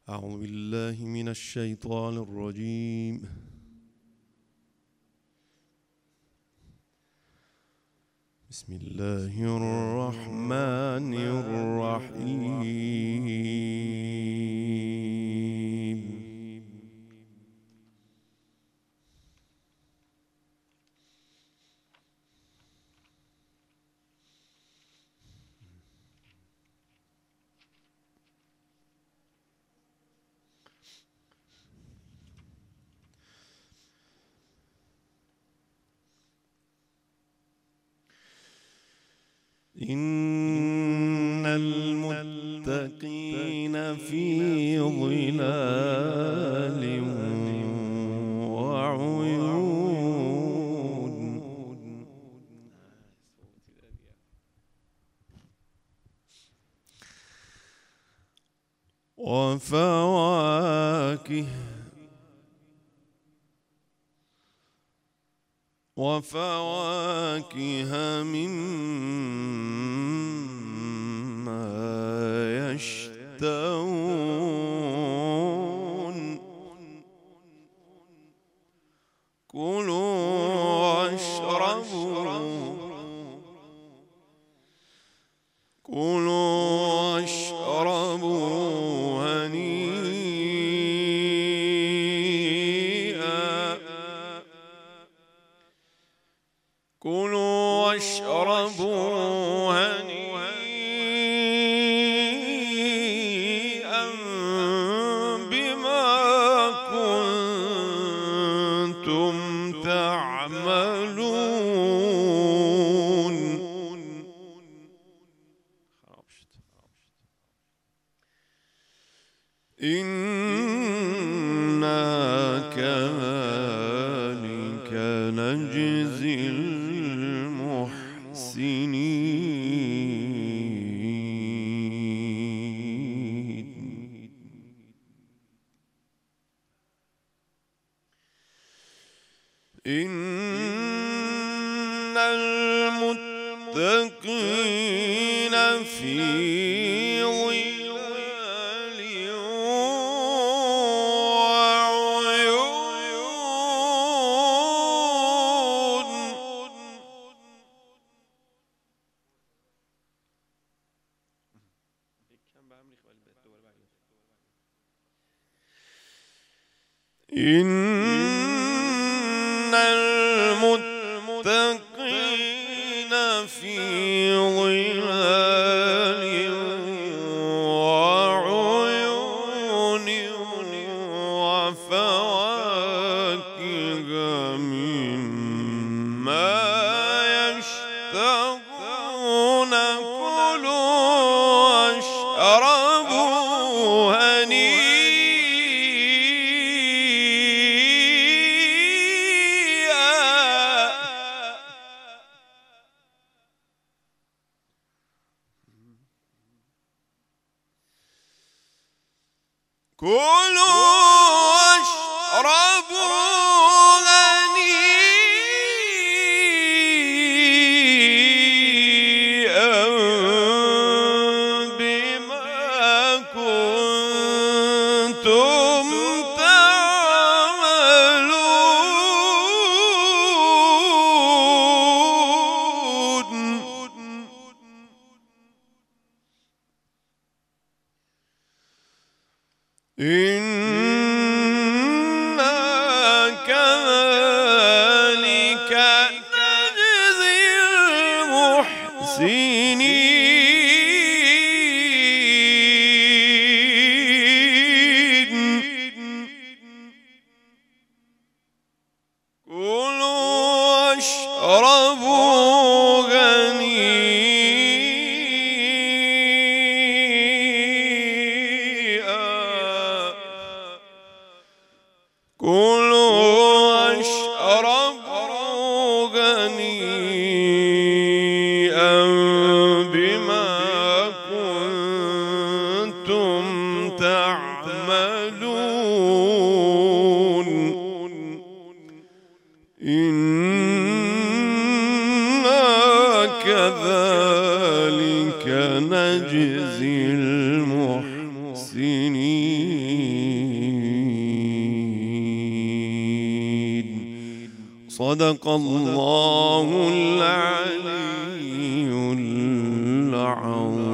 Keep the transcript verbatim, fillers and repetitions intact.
أعوذ بالله من الشيطان الرجيم. بسم الله الرحمن الرحيم. إن المتقين في ظلال وعيون وفواكه وفواكه مما يشتهون كلوا واشربوا كلوا واشربوا هنيئا كلوا واشربوا هنيئا بما كنتم تعملون. إنا كذلك نجزي المحسنين. إن المتقين في ظلال وعيون إن المتقين في ظلال وعيون وفواكه مما يشتهون كلوا واشربوا هنيئا كلوا واشربوا هنيئا بما كنتم تعملون. إنا كذلك نجزي المحسنين. كلوا واشربوا هنيئا كلوا واشربوا هنيئا بما كنتم تعملون. إنا كذلك نجزي المحسنين. صدق الله العلي العظيم.